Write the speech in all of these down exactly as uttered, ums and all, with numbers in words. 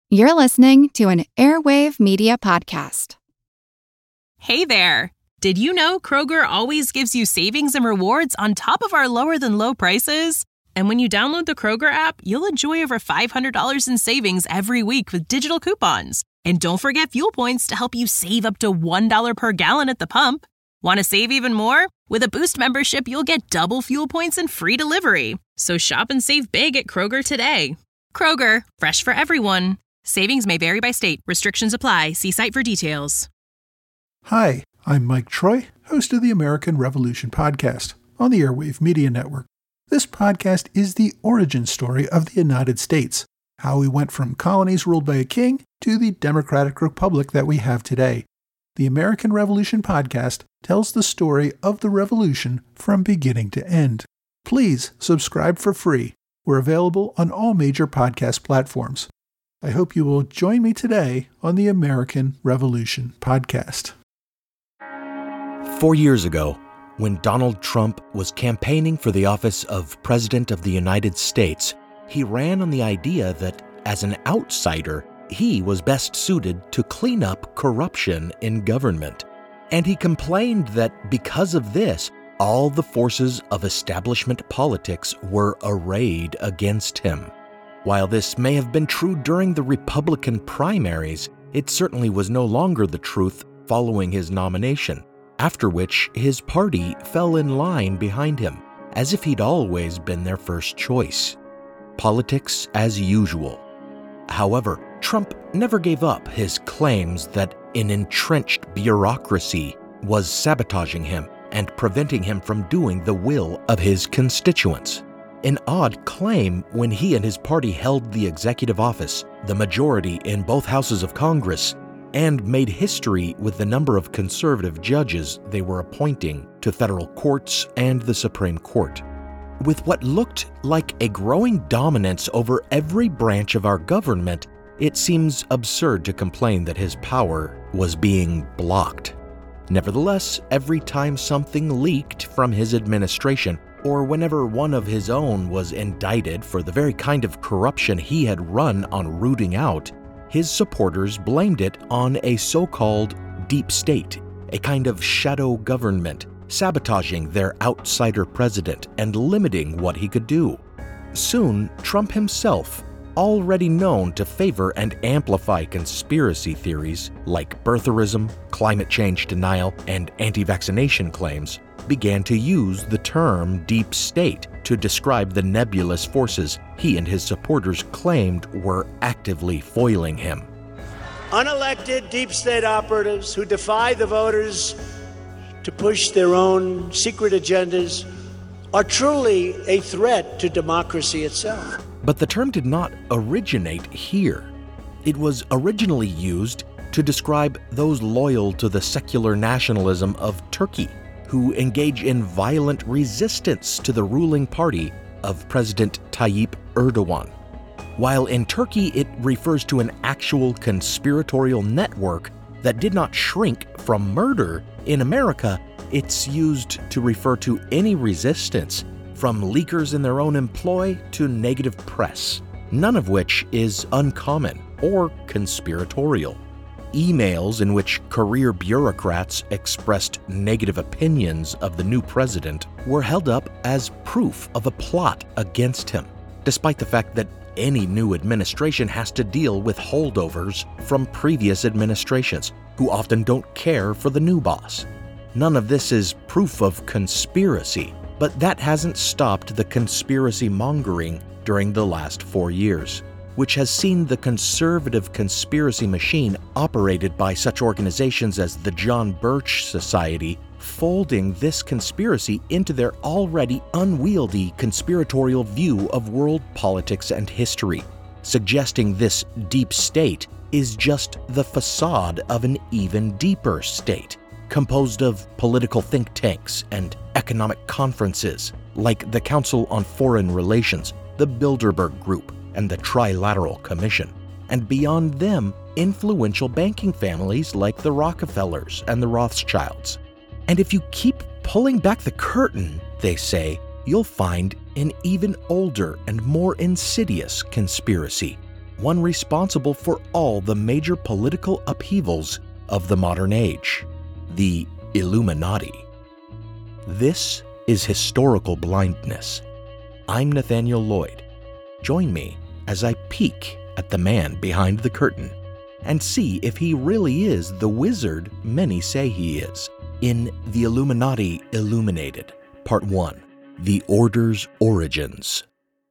You're listening to an Airwave Media Podcast. Hey there! Did you know Kroger always gives you savings and rewards on top of our lower-than-low prices? And when you download the Kroger app, you'll enjoy over five hundred dollars in savings every week with digital coupons. And don't forget fuel points to help you save up to one dollar per gallon at the pump. Want to save even more? With a Boost membership, you'll get double fuel points and free delivery. So shop and save big at Kroger today. Kroger, fresh for everyone. Savings may vary by state. Restrictions apply. See site for details. Hi, I'm Mike Troy, host of the American Revolution podcast on the Airwave Media Network. This podcast is the origin story of the United States, how we went from colonies ruled by a king to the democratic republic that we have today. The American Revolution podcast tells the story of the revolution from beginning to end. Please subscribe for free. We're available on all major podcast platforms. I hope you will join me today on the American Revolution podcast. Four years ago, when Donald Trump was campaigning for the office of President of the United States, he ran on the idea that, as an outsider, he was best suited to clean up corruption in government. And he complained that because of this, all the forces of establishment politics were arrayed against him. While this may have been true during the Republican primaries, it certainly was no longer the truth following his nomination, after which his party fell in line behind him, as if he'd always been their first choice. Politics as usual. However, Trump never gave up his claims that an entrenched bureaucracy was sabotaging him and preventing him from doing the will of his constituents. An odd claim when he and his party held the executive office, the majority in both houses of Congress, and made history with the number of conservative judges they were appointing to federal courts and the Supreme Court. With what looked like a growing dominance over every branch of our government, it seems absurd to complain that his power was being blocked. Nevertheless, every time something leaked from his administration, or whenever one of his own was indicted for the very kind of corruption he had run on rooting out, his supporters blamed it on a so-called deep state, a kind of shadow government, sabotaging their outsider president and limiting what he could do. Soon, Trump himself, already known to favor and amplify conspiracy theories like birtherism, climate change denial, and anti-vaccination claims, began to use the term deep state to describe the nebulous forces he and his supporters claimed were actively foiling him. Unelected deep state operatives who defy the voters to push their own secret agendas are truly a threat to democracy itself. But the term did not originate here. It was originally used to describe those loyal to the secular nationalism of Turkey, who engage in violent resistance to the ruling party of President Tayyip Erdogan. While in Turkey it refers to an actual conspiratorial network that did not shrink from murder, in America it's used to refer to any resistance, from leakers in their own employ to negative press, none of which is uncommon or conspiratorial. Emails in which career bureaucrats expressed negative opinions of the new president were held up as proof of a plot against him, despite the fact that any new administration has to deal with holdovers from previous administrations, who often don't care for the new boss. None of this is proof of conspiracy, but that hasn't stopped the conspiracy mongering during the last four years. Which has seen the conservative conspiracy machine operated by such organizations as the John Birch Society folding this conspiracy into their already unwieldy conspiratorial view of world politics and history, suggesting this deep state is just the facade of an even deeper state, composed of political think tanks and economic conferences like the Council on Foreign Relations, the Bilderberg Group, and the Trilateral Commission, and beyond them, influential banking families like the Rockefellers and the Rothschilds. And if you keep pulling back the curtain, they say, you'll find an even older and more insidious conspiracy, one responsible for all the major political upheavals of the modern age, the Illuminati. This is Historical Blindness. I'm Nathaniel Lloyd. Join me as I peek at the man behind the curtain and see if he really is the wizard many say he is, in The Illuminati Illuminated, Part one, The Order's Origins.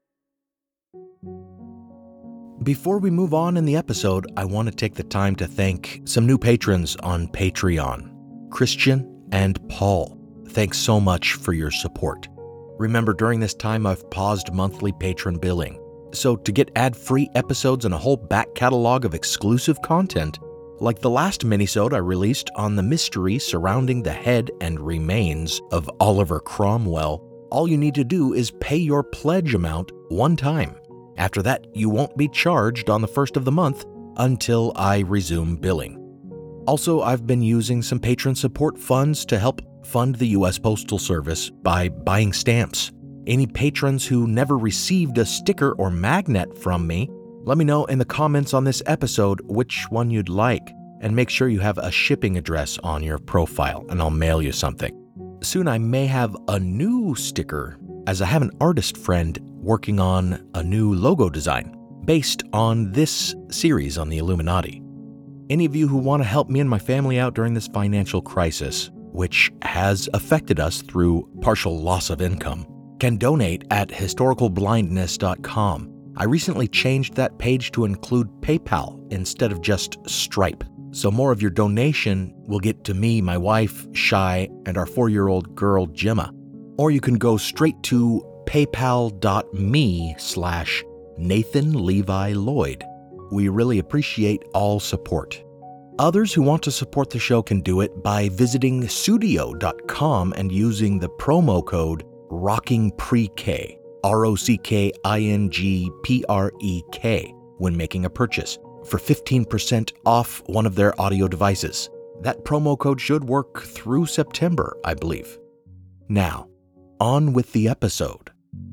Before we move on in the episode, I want to take the time to thank some new patrons on Patreon, Christian and Paul. Thanks so much for your support. Remember, during this time, I've paused monthly patron billing. So to get ad-free episodes and a whole back catalog of exclusive content, like the last minisode I released on the mystery surrounding the head and remains of Oliver Cromwell, all you need to do is pay your pledge amount one time. After that, you won't be charged on the first of the month until I resume billing. Also, I've been using some patron support funds to help fund the U S Postal Service by buying stamps. Any patrons who never received a sticker or magnet from me, let me know in the comments on this episode which one you'd like, and make sure you have a shipping address on your profile, and I'll mail you something. Soon I may have a new sticker, as I have an artist friend working on a new logo design based on this series on the Illuminati. Any of you who want to help me and my family out during this financial crisis, which has affected us through partial loss of income, can donate at historical blindness dot com. I recently changed that page to include PayPal instead of just Stripe, so more of your donation will get to me, my wife, Shai, and our four-year-old girl, Gemma. Or you can go straight to paypal.me slash Nathan Levi Lloyd. We really appreciate all support. Others who want to support the show can do it by visiting sudio dot com and using the promo code ROCKINGPREK, R O C K I N G P R E K, when making a purchase for fifteen percent off one of their audio devices. That promo code should work through September, I believe. Now, on with the episode.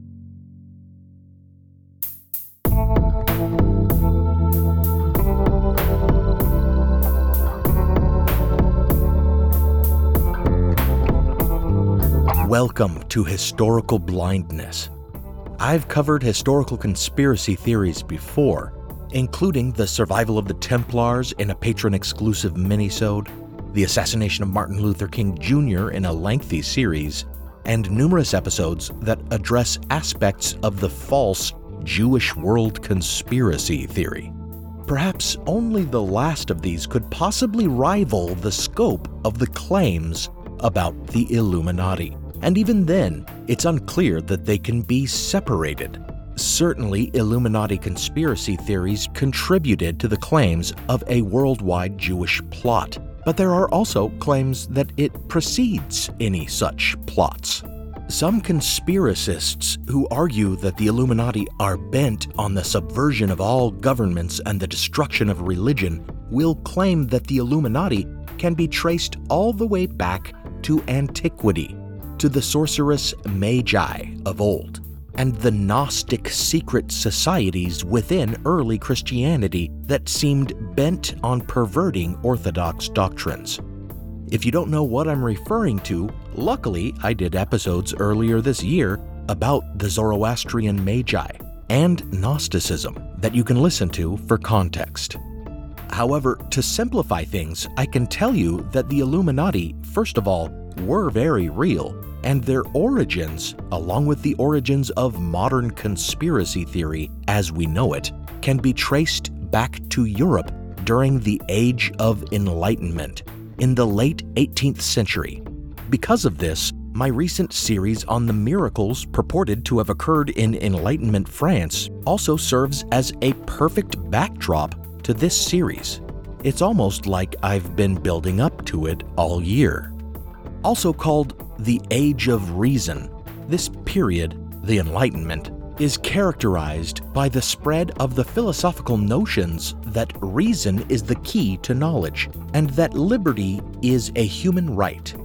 Welcome to Historical Blindness. I've covered historical conspiracy theories before, including the survival of the Templars in a patron-exclusive minisode, the assassination of Martin Luther King Junior in a lengthy series, and numerous episodes that address aspects of the false Jewish world conspiracy theory. Perhaps only the last of these could possibly rival the scope of the claims about the Illuminati. And even then, it's unclear that they can be separated. Certainly, Illuminati conspiracy theories contributed to the claims of a worldwide Jewish plot, but there are also claims that it precedes any such plots. Some conspiracists who argue that the Illuminati are bent on the subversion of all governments and the destruction of religion will claim that the Illuminati can be traced all the way back to antiquity, to the sorceress Magi of old, and the Gnostic secret societies within early Christianity that seemed bent on perverting Orthodox doctrines. If you don't know what I'm referring to, luckily I did episodes earlier this year about the Zoroastrian Magi and Gnosticism that you can listen to for context. However, to simplify things, I can tell you that the Illuminati, first of all, were very real, and their origins, along with the origins of modern conspiracy theory as we know it, can be traced back to Europe during the Age of Enlightenment in the late eighteenth century. Because of this, my recent series on the miracles purported to have occurred in Enlightenment France also serves as a perfect backdrop to this series. It's almost like I've been building up to it all year. Also called the Age of Reason, this period, the Enlightenment, is characterized by the spread of the philosophical notions that reason is the key to knowledge and that liberty is a human right.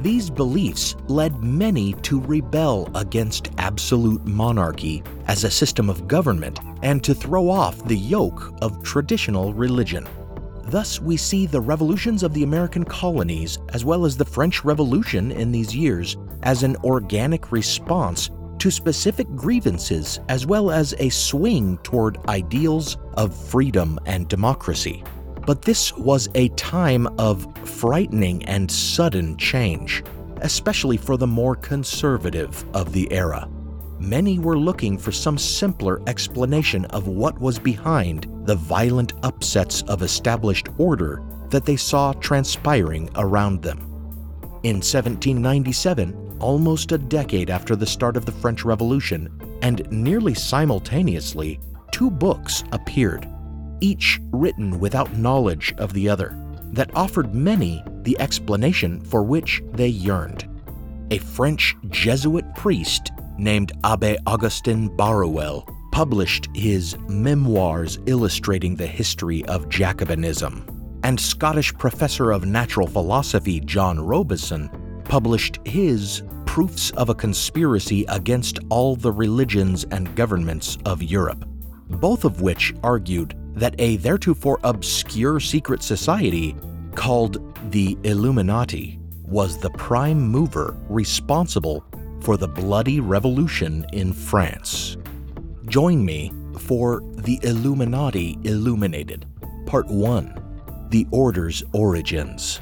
These beliefs led many to rebel against absolute monarchy as a system of government and to throw off the yoke of traditional religion. Thus, we see the revolutions of the American colonies, as well as the French Revolution in these years, as an organic response to specific grievances, as well as a swing toward ideals of freedom and democracy. But this was a time of frightening and sudden change, especially for the more conservative of the era. Many were looking for some simpler explanation of what was behind the violent upsets of established order that they saw transpiring around them. In seventeen ninety-seven, almost a decade after the start of the French Revolution, and nearly simultaneously, two books appeared, each written without knowledge of the other, that offered many the explanation for which they yearned. A French Jesuit priest named Abbé Augustin Barruel published his Memoirs illustrating the history of Jacobinism, and Scottish professor of natural philosophy John Robison published his Proofs of a Conspiracy Against All the Religions and Governments of Europe, both of which argued that a theretofore obscure secret society called the Illuminati was the prime mover responsible for the bloody revolution in France. Join me for The Illuminati Illuminated, Part one, The Order's Origins.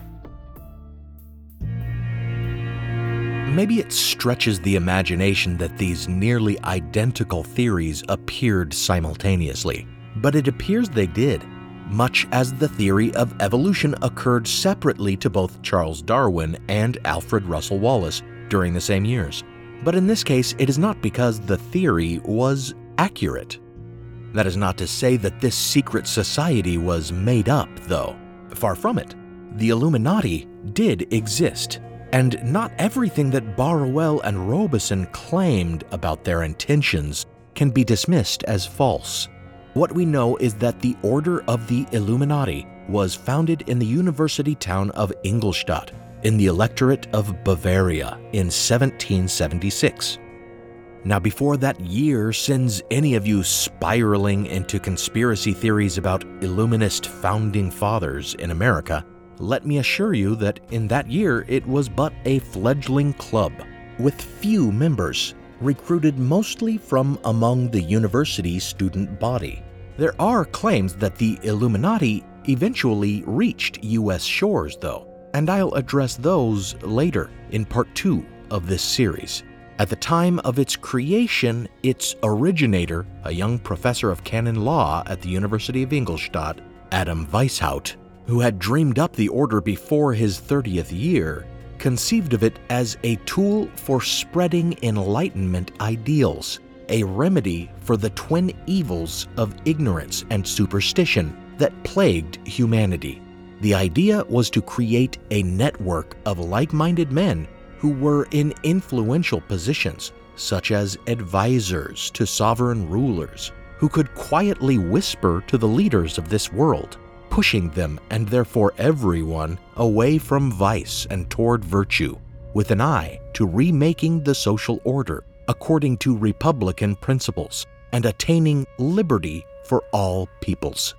Maybe it stretches the imagination that these nearly identical theories appeared simultaneously, but it appears they did, much as the theory of evolution occurred separately to both Charles Darwin and Alfred Russel Wallace during the same years. But in this case, it is not because the theory was accurate. That is not to say that this secret society was made up, though. Far from it. The Illuminati did exist, and not everything that Barruel and Robison claimed about their intentions can be dismissed as false. What we know is that the Order of the Illuminati was founded in the university town of Ingolstadt, in the electorate of Bavaria in seventeen seventy-six. Now, before that year sends any of you spiraling into conspiracy theories about Illuminist founding fathers in America, let me assure you that in that year it was but a fledgling club with few members, recruited mostly from among the university student body. There are claims that the Illuminati eventually reached U S shores, though, and I'll address those later in part two of this series. At the time of its creation, its originator, a young professor of canon law at the University of Ingolstadt, Adam Weishaupt, who had dreamed up the order before his thirtieth year, conceived of it as a tool for spreading Enlightenment ideals, a remedy for the twin evils of ignorance and superstition that plagued humanity. The idea was to create a network of like-minded men who were in influential positions, such as advisors to sovereign rulers, who could quietly whisper to the leaders of this world, pushing them and therefore everyone away from vice and toward virtue, with an eye to remaking the social order according to republican principles and attaining liberty for all peoples.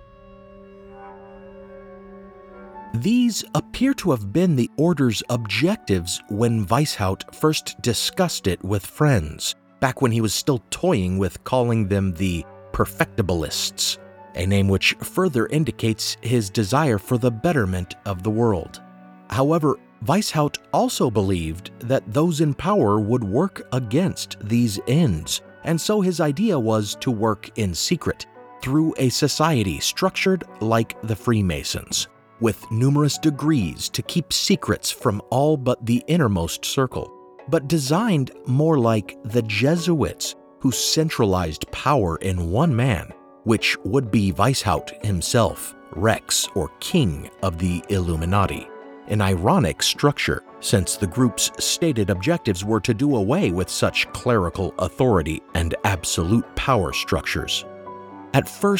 These appear to have been the order's objectives when Weishaupt first discussed it with friends, back when he was still toying with calling them the Perfectibilists, a name which further indicates his desire for the betterment of the world. However, Weishaupt also believed that those in power would work against these ends, and so his idea was to work in secret, through a society structured like the Freemasons, with numerous degrees to keep secrets from all but the innermost circle, but designed more like the Jesuits, who centralized power in one man, which would be Weishaupt himself, Rex or King of the Illuminati. An ironic structure, since the group's stated objectives were to do away with such clerical authority and absolute power structures. At first,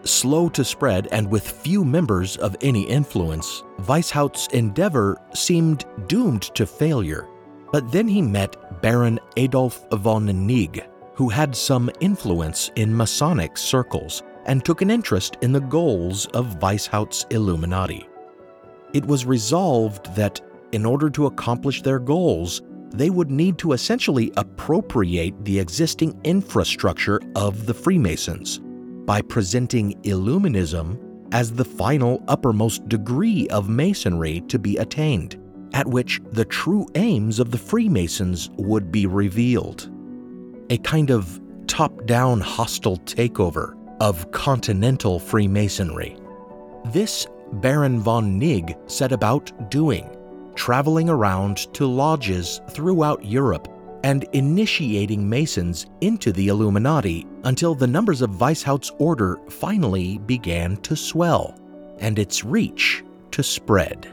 slow to spread and with few members of any influence, Weishaupt's endeavor seemed doomed to failure. But then he met Baron Adolf von Nigg, who had some influence in Masonic circles and took an interest in the goals of Weishaupt's Illuminati. It was resolved that in order to accomplish their goals, they would need to essentially appropriate the existing infrastructure of the Freemasons by presenting Illuminism as the final uppermost degree of Masonry to be attained, at which the true aims of the Freemasons would be revealed. A kind of top-down hostile takeover of continental Freemasonry. This Baron von Nigg set about doing, traveling around to lodges throughout Europe and initiating Masons into the Illuminati until the numbers of Weishaupt's order finally began to swell and its reach to spread.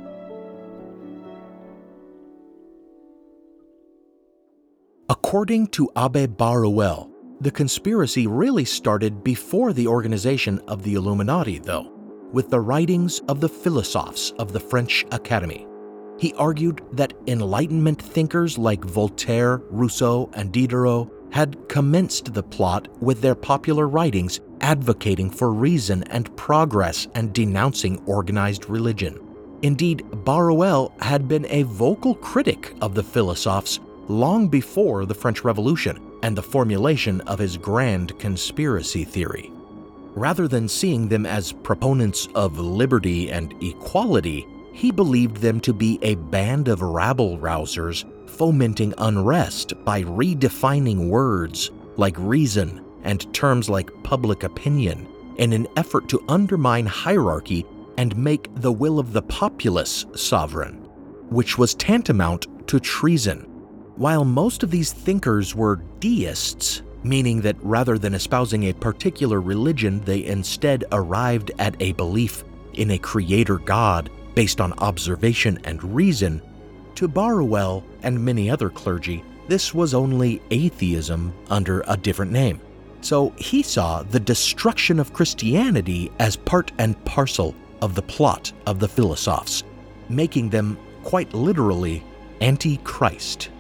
According to Abbe Baruel, the conspiracy really started before the organization of the Illuminati, though, with the writings of the philosophes of the French Academy. He argued that Enlightenment thinkers like Voltaire, Rousseau, and Diderot had commenced the plot with their popular writings advocating for reason and progress and denouncing organized religion. Indeed, Baruel had been a vocal critic of the philosophes long before the French Revolution and the formulation of his grand conspiracy theory. Rather than seeing them as proponents of liberty and equality, he believed them to be a band of rabble-rousers fomenting unrest by redefining words like reason and terms like public opinion in an effort to undermine hierarchy and make the will of the populace sovereign, which was tantamount to treason. While most of these thinkers were deists, meaning that rather than espousing a particular religion, they instead arrived at a belief in a creator God based on observation and reason, to Baruel and many other clergy, this was only atheism under a different name. So he saw the destruction of Christianity as part and parcel of the plot of the philosophes, making them quite literally anti-Christ.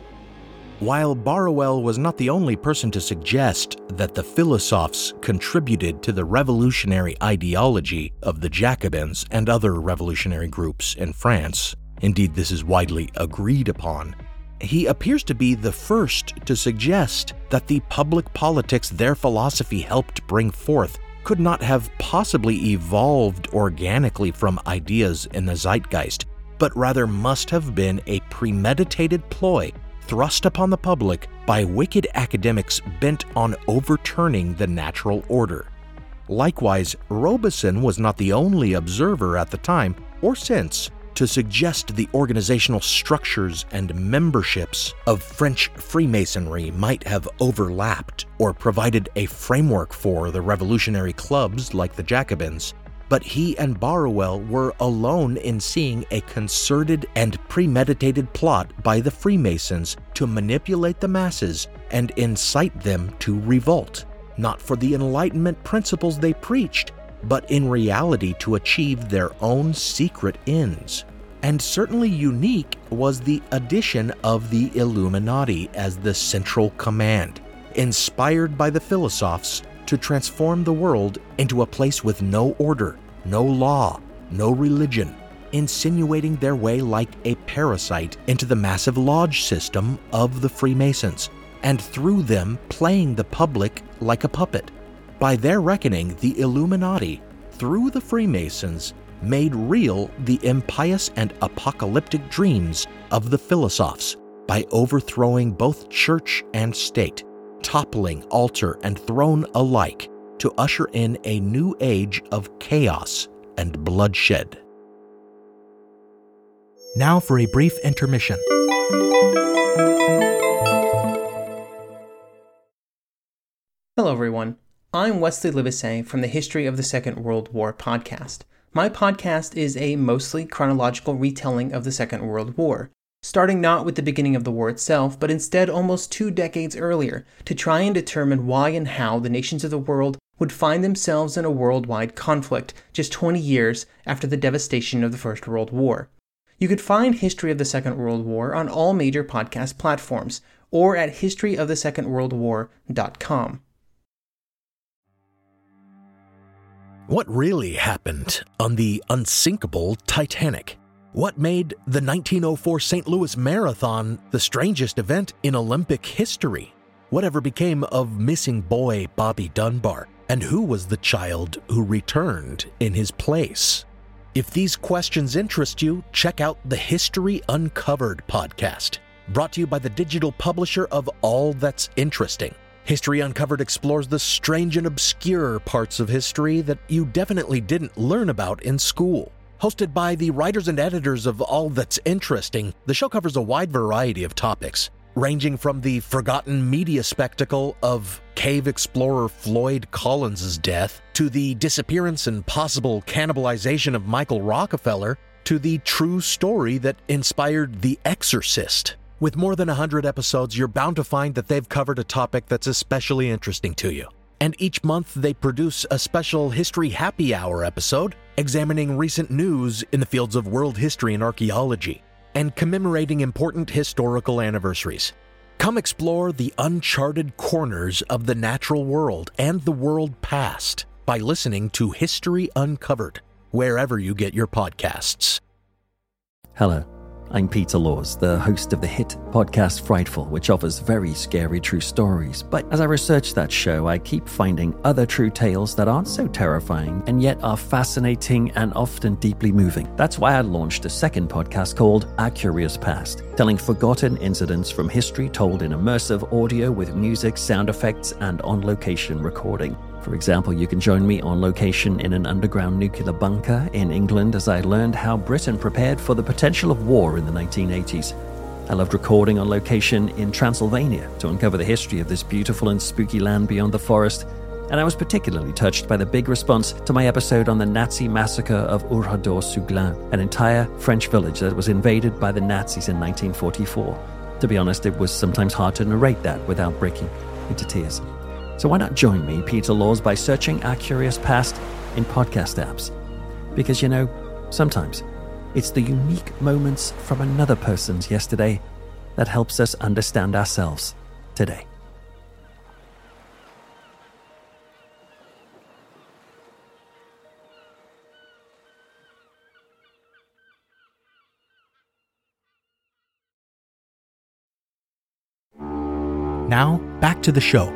While Baruel was not the only person to suggest that the philosophes contributed to the revolutionary ideology of the Jacobins and other revolutionary groups in France, indeed this is widely agreed upon, he appears to be the first to suggest that the public politics their philosophy helped bring forth could not have possibly evolved organically from ideas in the zeitgeist, but rather must have been a premeditated ploy thrust upon the public by wicked academics bent on overturning the natural order. Likewise, Robison was not the only observer at the time, or since, to suggest the organizational structures and memberships of French Freemasonry might have overlapped or provided a framework for the revolutionary clubs like the Jacobins. But he and Baruel were alone in seeing a concerted and premeditated plot by the Freemasons to manipulate the masses and incite them to revolt, not for the Enlightenment principles they preached, but in reality to achieve their own secret ends. And certainly unique was the addition of the Illuminati as the central command, inspired by the philosophes to transform the world into a place with no order, no law, no religion, insinuating their way like a parasite into the massive lodge system of the Freemasons, and through them playing the public like a puppet. By their reckoning, the Illuminati, through the Freemasons, made real the impious and apocalyptic dreams of the philosophes by overthrowing both church and state, toppling altar and throne alike, to usher in a new age of chaos and bloodshed. Now for a brief intermission. Hello everyone, I'm Wesley Livesey from the History of the Second World War podcast. My podcast is a mostly chronological retelling of the Second World War, starting not with the beginning of the war itself, but instead almost two decades earlier, to try and determine why and how the nations of the world would find themselves in a worldwide conflict just twenty years after the devastation of the First World War. You could find History of the Second World War on all major podcast platforms or at history of the second world war dot com. What really happened on the unsinkable Titanic? What made the nineteen oh four Saint Louis Marathon the strangest event in Olympic history? Whatever became of missing boy Bobby Dunbar? And who was the child who returned in his place? If these questions interest you, check out the History Uncovered podcast, brought to you by the digital publisher of All That's Interesting. History Uncovered explores the strange and obscure parts of history that you definitely didn't learn about in school. Hosted by the writers and editors of All That's Interesting, the show covers a wide variety of topics, ranging from the forgotten media spectacle of cave explorer Floyd Collins' death, to the disappearance and possible cannibalization of Michael Rockefeller, to the true story that inspired The Exorcist. With more than one hundred episodes, you're bound to find that they've covered a topic that's especially interesting to you. And each month they produce a special History Happy Hour episode, examining recent news in the fields of world history and archaeology, and commemorating important historical anniversaries. Come explore the uncharted corners of the natural world and the world past by listening to History Uncovered, wherever you get your podcasts. Hello, I'm Peter Laws, the host of the hit podcast Frightful, which offers very scary true stories. But as I research that show, I keep finding other true tales that aren't so terrifying and yet are fascinating and often deeply moving. That's why I launched a second podcast called Our Curious Past, telling forgotten incidents from history told in immersive audio with music, sound effects, and on-location recording. For example, you can join me on location in an underground nuclear bunker in England as I learned how Britain prepared for the potential of war in the nineteen eighties. I loved recording on location in Transylvania to uncover the history of this beautiful and spooky land beyond the forest, and I was particularly touched by the big response to my episode on the Nazi massacre of Oradour-sur-Glane, an entire French village that was invaded by the Nazis in nineteen forty-four. To be honest, it was sometimes hard to narrate that without breaking into tears. So why not join me, Peter Laws, by searching Our Curious Past in podcast apps? Because, you know, sometimes it's the unique moments from another person's yesterday that helps us understand ourselves today. Now, back to the show.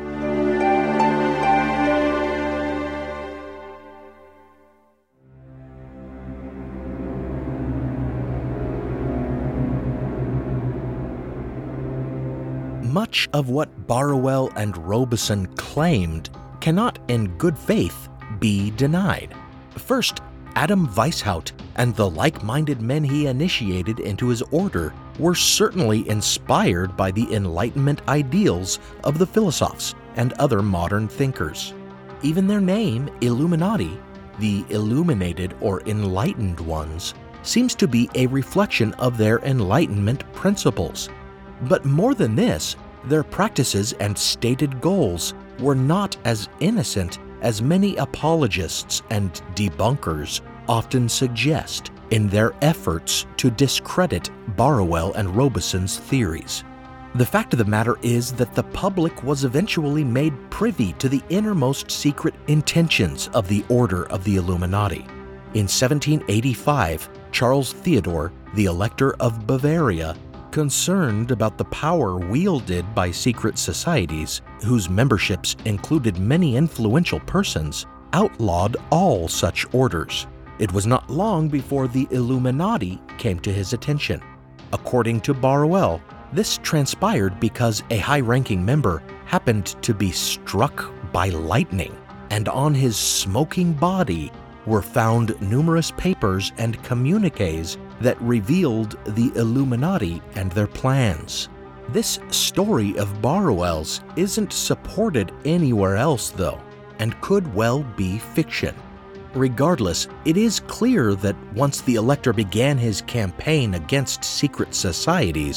Much of what Barruel and Robeson claimed cannot in good faith be denied. First, Adam Weishaupt and the like-minded men he initiated into his order were certainly inspired by the Enlightenment ideals of the philosophes and other modern thinkers. Even their name, Illuminati, the illuminated or enlightened ones, seems to be a reflection of their Enlightenment principles. But more than this, their practices and stated goals were not as innocent as many apologists and debunkers often suggest in their efforts to discredit Barruel and Robeson's theories. The fact of the matter is that the public was eventually made privy to the innermost secret intentions of the Order of the Illuminati. In seventeen eighty-five, Charles Theodore, the Elector of Bavaria, concerned about the power wielded by secret societies, whose memberships included many influential persons, outlawed all such orders. It was not long before the Illuminati came to his attention. According to Barruel, this transpired because a high-ranking member happened to be struck by lightning, and on his smoking body were found numerous papers and communiques that revealed the Illuminati and their plans. This story of Barruel's isn't supported anywhere else, though, and could well be fiction. Regardless, it is clear that once the Elector began his campaign against secret societies,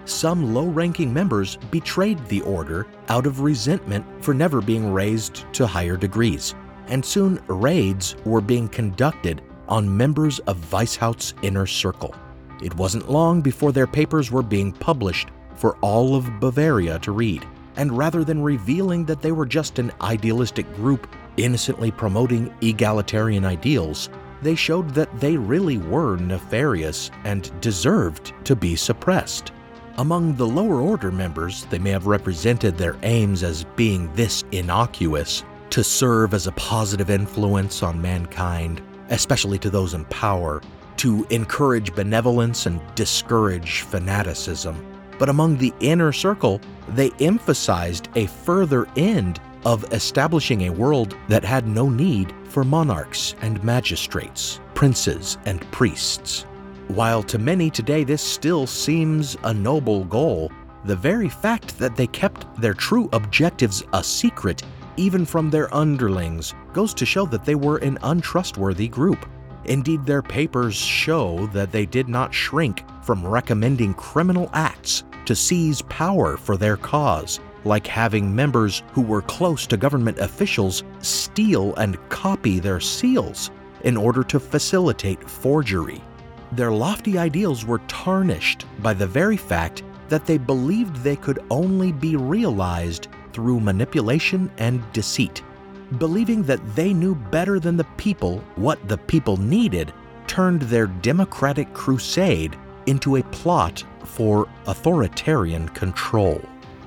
some low-ranking members betrayed the order out of resentment for never being raised to higher degrees, and soon raids were being conducted on members of Weishaupt's inner circle. It wasn't long before their papers were being published for all of Bavaria to read, and rather than revealing that they were just an idealistic group innocently promoting egalitarian ideals, they showed that they really were nefarious and deserved to be suppressed. Among the lower order members, they may have represented their aims as being this innocuous, to serve as a positive influence on mankind, especially to those in power, to encourage benevolence and discourage fanaticism. But among the inner circle, they emphasized a further end of establishing a world that had no need for monarchs and magistrates, princes and priests. While to many today this still seems a noble goal, the very fact that they kept their true objectives a secret, even from their underlings, goes to show that they were an untrustworthy group. Indeed, their papers show that they did not shrink from recommending criminal acts to seize power for their cause, like having members who were close to government officials steal and copy their seals in order to facilitate forgery. Their lofty ideals were tarnished by the very fact that they believed they could only be realized through manipulation and deceit. Believing that they knew better than the people what the people needed turned their democratic crusade into a plot for authoritarian control.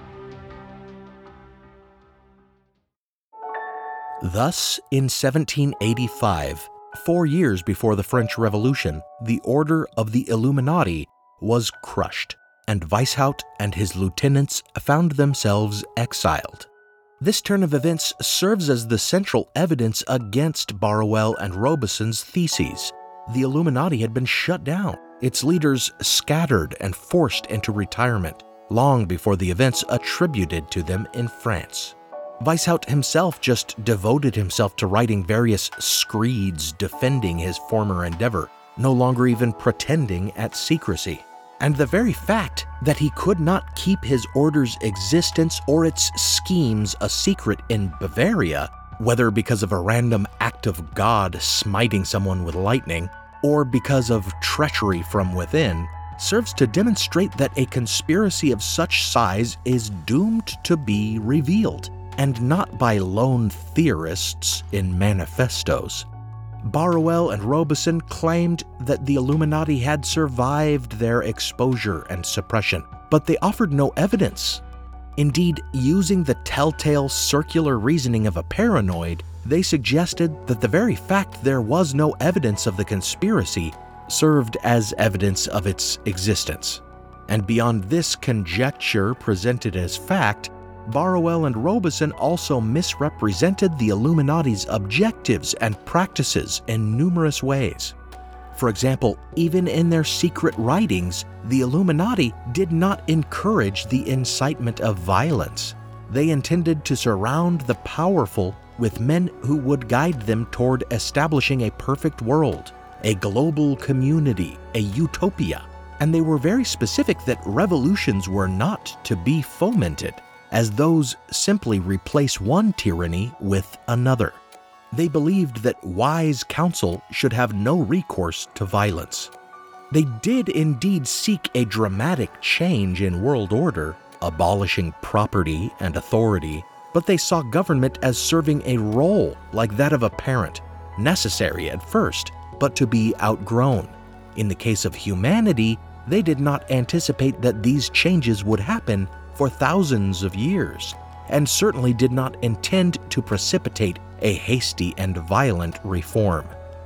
Thus, in seventeen eighty-five, four years before the French Revolution, the Order of the Illuminati was crushed, and Weishaupt and his lieutenants found themselves exiled. This turn of events serves as the central evidence against Barruel and Robeson's theses. The Illuminati had been shut down, its leaders scattered and forced into retirement, long before the events attributed to them in France. Weishaupt himself just devoted himself to writing various screeds defending his former endeavor, no longer even pretending at secrecy. And the very fact that he could not keep his order's existence or its schemes a secret in Bavaria, whether because of a random act of God smiting someone with lightning, or because of treachery from within, serves to demonstrate that a conspiracy of such size is doomed to be revealed, and not by lone theorists in manifestos. Barruel and Robeson claimed that the Illuminati had survived their exposure and suppression, but they offered no evidence. Indeed, using the telltale circular reasoning of a paranoid, they suggested that the very fact there was no evidence of the conspiracy served as evidence of its existence. And beyond this conjecture presented as fact, Barruel and Robeson also misrepresented the Illuminati's objectives and practices in numerous ways. For example, even in their secret writings, the Illuminati did not encourage the incitement of violence. They intended to surround the powerful with men who would guide them toward establishing a perfect world, a global community, a utopia. And they were very specific that revolutions were not to be fomented, as those simply replace one tyranny with another. They believed that wise counsel should have no recourse to violence. They did indeed seek a dramatic change in world order, abolishing property and authority, but they saw government as serving a role like that of a parent, necessary at first, but to be outgrown. In the case of humanity, they did not anticipate that these changes would happen for thousands of years, and certainly did not intend to precipitate a hasty and violent reform.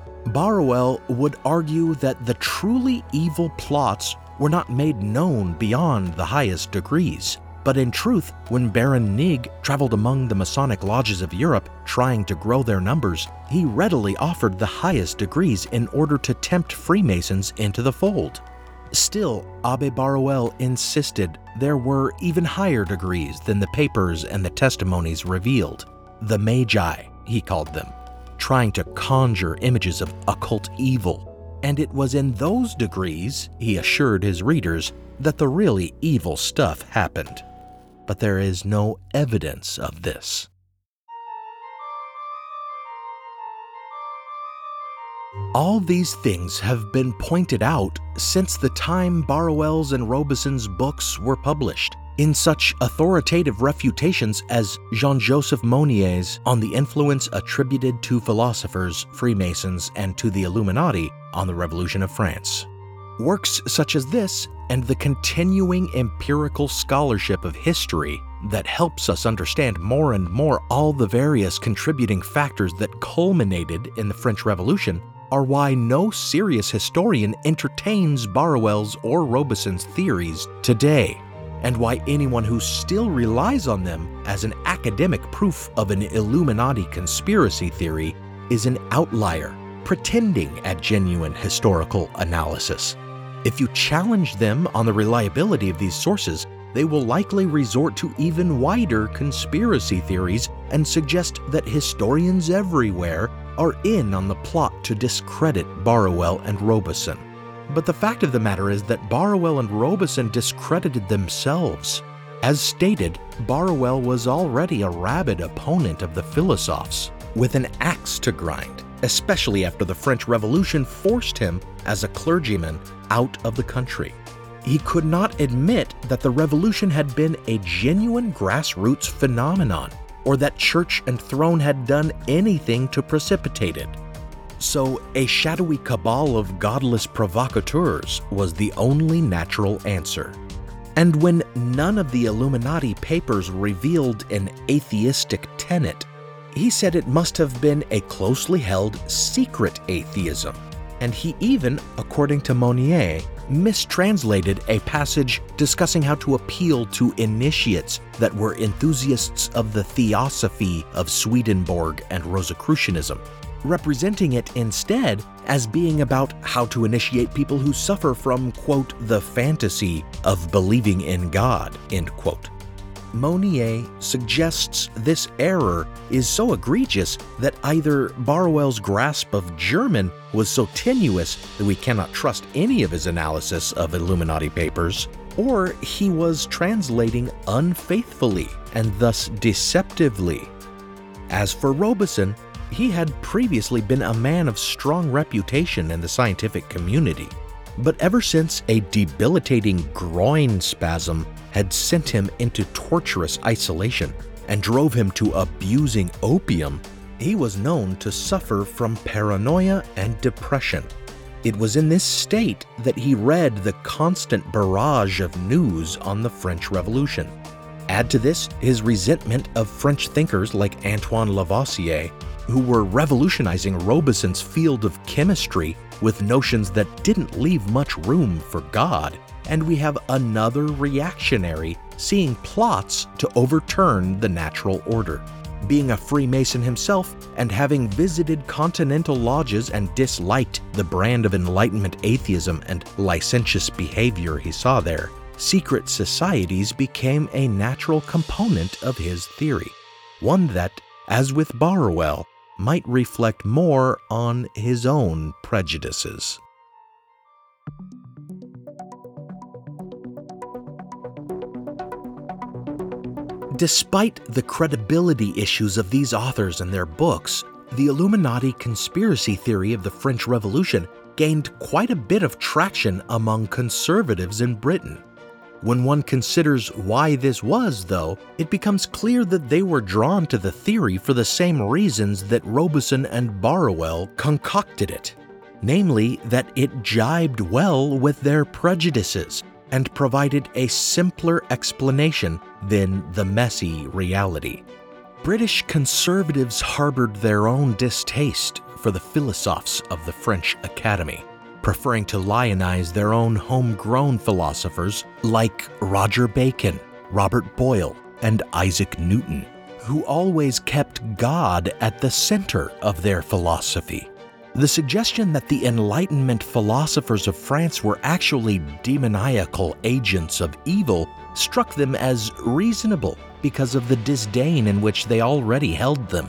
Barruel would argue that the truly evil plots were not made known beyond the highest degrees, but in truth, when Baron Nig traveled among the Masonic lodges of Europe trying to grow their numbers, he readily offered the highest degrees in order to tempt Freemasons into the fold. Still, Abbe Barruel insisted there were even higher degrees than the papers and the testimonies revealed. The Magi, he called them, trying to conjure images of occult evil, and it was in those degrees, he assured his readers, that the really evil stuff happened. But there is no evidence of this. All these things have been pointed out since the time Barruel's and Robeson's books were published, in such authoritative refutations as Jean-Joseph Monier's On the Influence Attributed to Philosophers, Freemasons, and to the Illuminati on the Revolution of France. Works such as this, and the continuing empirical scholarship of history that helps us understand more and more all the various contributing factors that culminated in the French Revolution, are why no serious historian entertains Barruel's or Robeson's theories today, and why anyone who still relies on them as an academic proof of an Illuminati conspiracy theory is an outlier, pretending at genuine historical analysis. If you challenge them on the reliability of these sources, they will likely resort to even wider conspiracy theories and suggest that historians everywhere are in on the plot to discredit Barruel and Robeson. But the fact of the matter is that Barruel and Robeson discredited themselves. As stated, Barruel was already a rabid opponent of the Philosophes, with an axe to grind, especially after the French Revolution forced him, as a clergyman, out of the country. He could not admit that the revolution had been a genuine grassroots phenomenon, or that church and throne had done anything to precipitate it. So a shadowy cabal of godless provocateurs was the only natural answer. And when none of the Illuminati papers revealed an atheistic tenet, he said it must have been a closely held secret atheism. And he even, according to Monnier, mistranslated a passage discussing how to appeal to initiates that were enthusiasts of the theosophy of Swedenborg and Rosicrucianism, representing it instead as being about how to initiate people who suffer from, quote, the fantasy of believing in God, end quote. Monnier suggests this error is so egregious that either Barruel's grasp of German was so tenuous that we cannot trust any of his analysis of Illuminati papers, or he was translating unfaithfully and thus deceptively. As for Robeson, he had previously been a man of strong reputation in the scientific community, but ever since a debilitating groin spasm had sent him into torturous isolation and drove him to abusing opium, he was known to suffer from paranoia and depression. It was in this state that he read the constant barrage of news on the French Revolution. Add to this his resentment of French thinkers like Antoine Lavoisier, who were revolutionizing Robeson's field of chemistry with notions that didn't leave much room for God, and we have another reactionary seeing plots to overturn the natural order. Being a Freemason himself and having visited continental lodges and disliked the brand of Enlightenment atheism and licentious behavior he saw there, secret societies became a natural component of his theory, one that, as with Barruel, might reflect more on his own prejudices. Despite the credibility issues of these authors and their books, the Illuminati conspiracy theory of the French Revolution gained quite a bit of traction among conservatives in Britain. When one considers why this was, though, it becomes clear that they were drawn to the theory for the same reasons that Robeson and Barruel concocted it, namely that it jibed well with their prejudices and provided a simpler explanation than the messy reality. British conservatives harbored their own distaste for the philosophes of the French Academy, preferring to lionize their own homegrown philosophers like Roger Bacon, Robert Boyle, and Isaac Newton, who always kept God at the center of their philosophy. The suggestion that the Enlightenment philosophers of France were actually demoniacal agents of evil struck them as reasonable because of the disdain in which they already held them.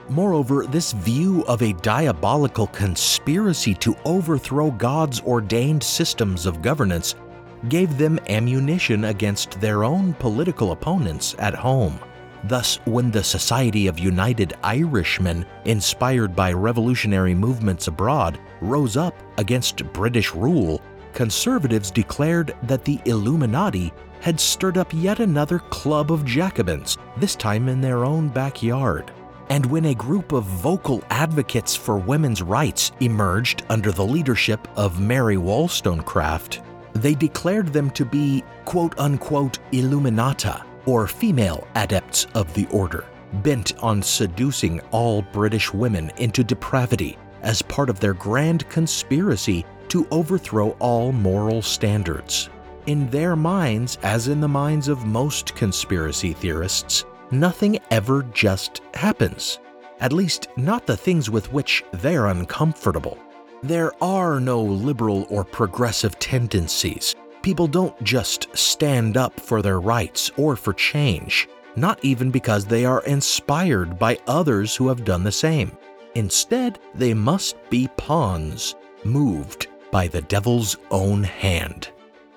Moreover, this view of a diabolical conspiracy to overthrow God's ordained systems of governance gave them ammunition against their own political opponents at home. Thus, when the Society of United Irishmen, inspired by revolutionary movements abroad, rose up against British rule, conservatives declared that the Illuminati had stirred up yet another club of Jacobins, this time in their own backyard. And when a group of vocal advocates for women's rights emerged under the leadership of Mary Wollstonecraft, they declared them to be quote-unquote Illuminata, or female adepts of the order, bent on seducing all British women into depravity as part of their grand conspiracy to overthrow all moral standards. In their minds, as in the minds of most conspiracy theorists, nothing ever just happens. At least, not the things with which they're uncomfortable. There are no liberal or progressive tendencies. People don't just stand up for their rights or for change, not even because they are inspired by others who have done the same. Instead, they must be pawns, moved by the devil's own hand.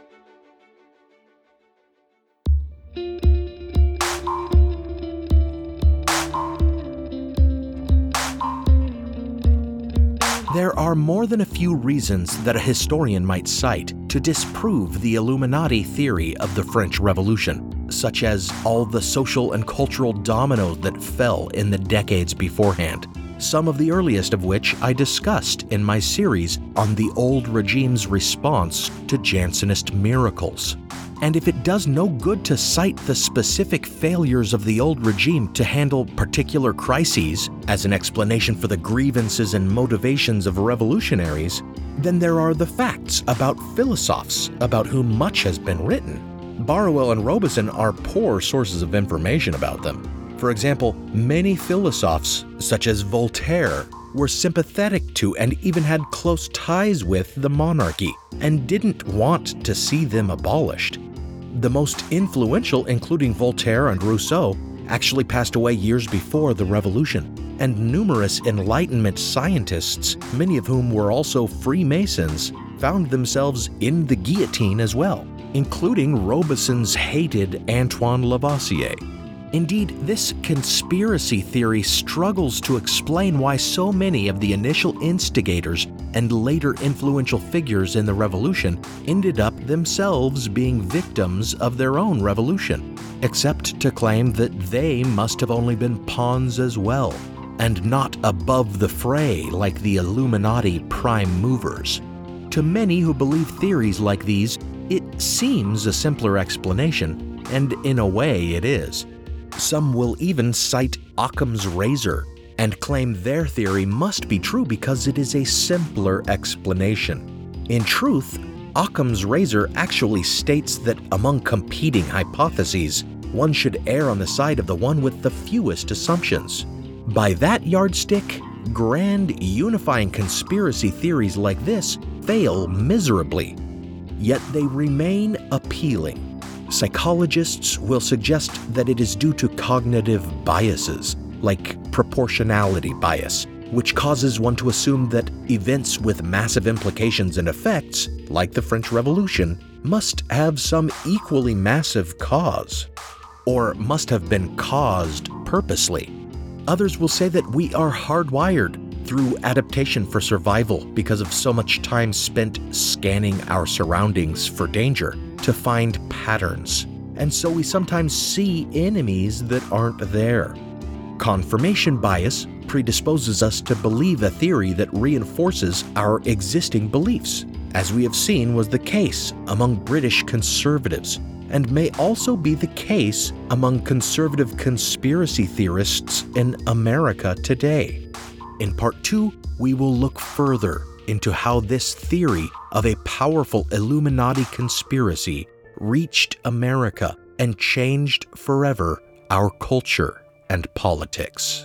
There are more than a few reasons that a historian might cite to disprove the Illuminati theory of the French Revolution, such as all the social and cultural dominoes that fell in the decades beforehand, some of the earliest of which I discussed in my series on the old regime's response to Jansenist miracles. And if it does no good to cite the specific failures of the old regime to handle particular crises as an explanation for the grievances and motivations of revolutionaries, then there are the facts about philosophes about whom much has been written. Barruel and Robeson are poor sources of information about them. For example, many philosophes, such as Voltaire, were sympathetic to and even had close ties with the monarchy and didn't want to see them abolished. The most influential, including Voltaire and Rousseau, actually passed away years before the Revolution, and numerous Enlightenment scientists, many of whom were also Freemasons, found themselves in the guillotine as well, including Robeson's hated Antoine Lavoisier. Indeed, this conspiracy theory struggles to explain why so many of the initial instigators and later influential figures in the revolution ended up themselves being victims of their own revolution, except to claim that they must have only been pawns as well, and not above the fray like the Illuminati prime movers. To many who believe theories like these, it seems a simpler explanation, and in a way it is. Some will even cite Occam's razor and claim their theory must be true because it is a simpler explanation. In truth, Occam's razor actually states that among competing hypotheses, one should err on the side of the one with the fewest assumptions. By that yardstick, grand unifying conspiracy theories like this fail miserably, yet they remain appealing. Psychologists will suggest that it is due to cognitive biases, like proportionality bias, which causes one to assume that events with massive implications and effects, like the French Revolution, must have some equally massive cause, or must have been caused purposely. Others will say that we are hardwired through adaptation for survival because of so much time spent scanning our surroundings for danger to find patterns, and so we sometimes see enemies that aren't there. Confirmation bias predisposes us to believe a theory that reinforces our existing beliefs, as we have seen was the case among British conservatives, and may also be the case among conservative conspiracy theorists in America today. In part two, we will look further into how this theory of a powerful Illuminati conspiracy reached America and changed forever our culture and politics.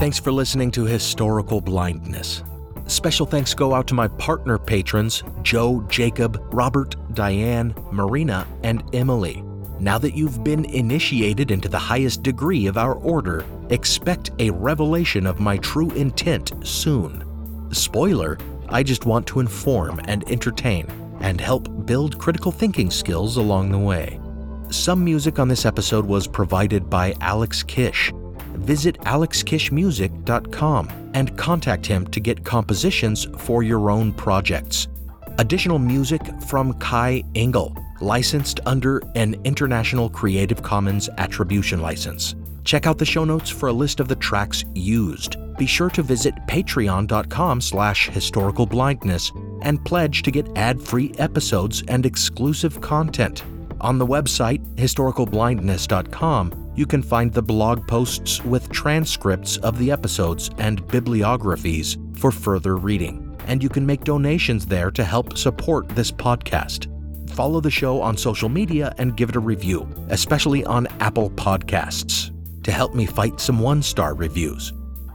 Thanks for listening to Historical Blindness. Special thanks go out to my partner patrons, Joe, Jacob, Robert, Diane, Marina, and Emily. Now that you've been initiated into the highest degree of our order, expect a revelation of my true intent soon. Spoiler, I just want to inform and entertain and help build critical thinking skills along the way. Some music on this episode was provided by Alex Kish. Visit alex kish music dot com and contact him to get compositions for your own projects. Additional music from Kai Engel, licensed under an International Creative Commons Attribution License. Check out the show notes for a list of the tracks used. Be sure to visit patreon dot com slash historical blindness and pledge to get ad-free episodes and exclusive content. On the website, historical blindness dot com, you can find the blog posts with transcripts of the episodes and bibliographies for further reading, and you can make donations there to help support this podcast. Follow the show on social media and give it a review, especially on Apple Podcasts, to help me fight some one-star reviews.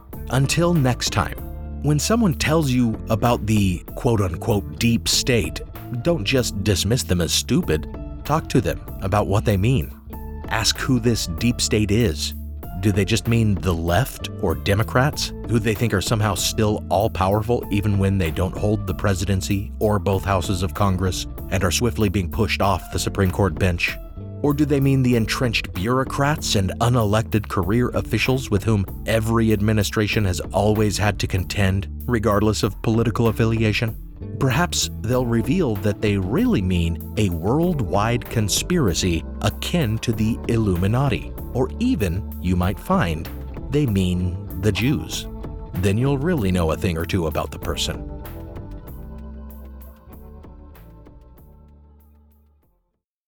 Until next time, when someone tells you about the quote-unquote deep state, don't just dismiss them as stupid. Talk to them about what they mean. Ask who this deep state is. Do they just mean the left or Democrats, who they think are somehow still all-powerful even when they don't hold the presidency or both houses of Congress and are swiftly being pushed off the Supreme Court bench? Or do they mean the entrenched bureaucrats and unelected career officials with whom every administration has always had to contend, regardless of political affiliation? Perhaps they'll reveal that they really mean a worldwide conspiracy akin to the Illuminati, or even, you might find, they mean the Jews. Then you'll really know a thing or two about the person.